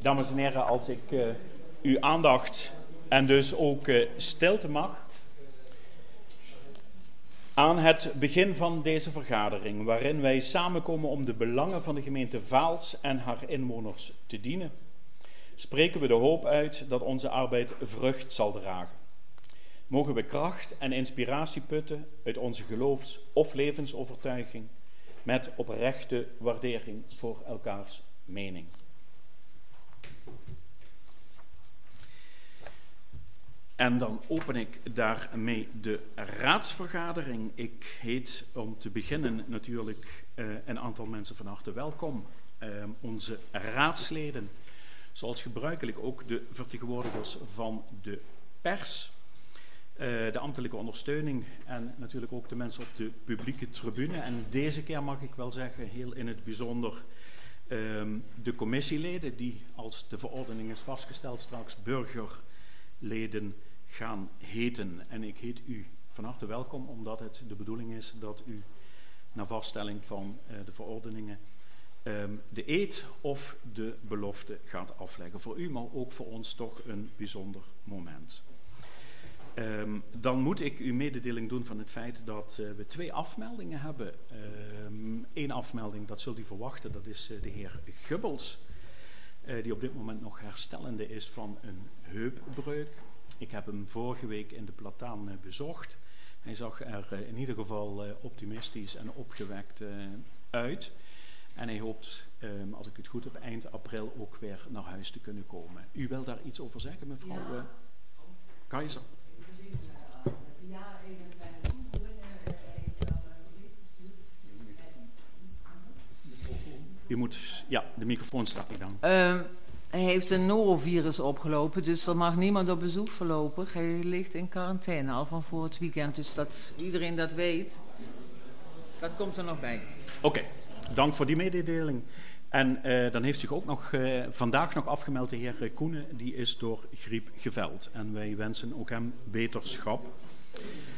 Dames en heren, als ik uw aandacht en dus ook stilte mag aan het begin van deze vergadering, waarin wij samenkomen om de belangen van de gemeente Vaals en haar inwoners te dienen, spreken we de hoop uit dat onze arbeid vrucht zal dragen. Mogen we kracht en inspiratie putten uit onze geloofs- of levensovertuiging met oprechte waardering voor elkaars mening. En dan open ik daarmee de raadsvergadering. Ik heet om te beginnen natuurlijk een aantal mensen van harte welkom. Onze raadsleden, zoals gebruikelijk ook de vertegenwoordigers van de pers, de ambtelijke ondersteuning en natuurlijk ook de mensen op de publieke tribune. En deze keer mag ik wel zeggen, heel in het bijzonder, de commissieleden die, als de verordening is vastgesteld, straks burgerleden gaan heten. En ik heet u van harte welkom, omdat het de bedoeling is dat u na vaststelling van de verordeningen de eed of de belofte gaat afleggen. Voor u, maar ook voor ons toch een bijzonder moment. Dan moet ik u mededeling doen van het feit dat we 2 afmeldingen hebben. 1 afmelding, dat zult u verwachten, dat is de heer Gubbels, die op dit moment nog herstellende is van een heupbreuk. Ik heb hem vorige week in de Plataan bezocht. Hij zag er in ieder geval optimistisch en opgewekt uit. En hij hoopt, als ik het goed heb, eind april ook weer naar huis te kunnen komen. U wil daar iets over zeggen, mevrouw Keizer? Ja, even een kleine toevoeging. Ik had een bericht gestuurd. U moet, ja, de microfoon staat niet aan. Hij heeft een norovirus opgelopen, dus er mag niemand op bezoek voorlopig. Hij ligt in quarantaine al van voor het weekend, dus dat iedereen dat weet. Dat komt er nog bij. Oké, dank voor die mededeling. En dan heeft zich ook nog vandaag nog afgemeld de heer Koenen, die is door griep geveld. En wij wensen ook hem beterschap.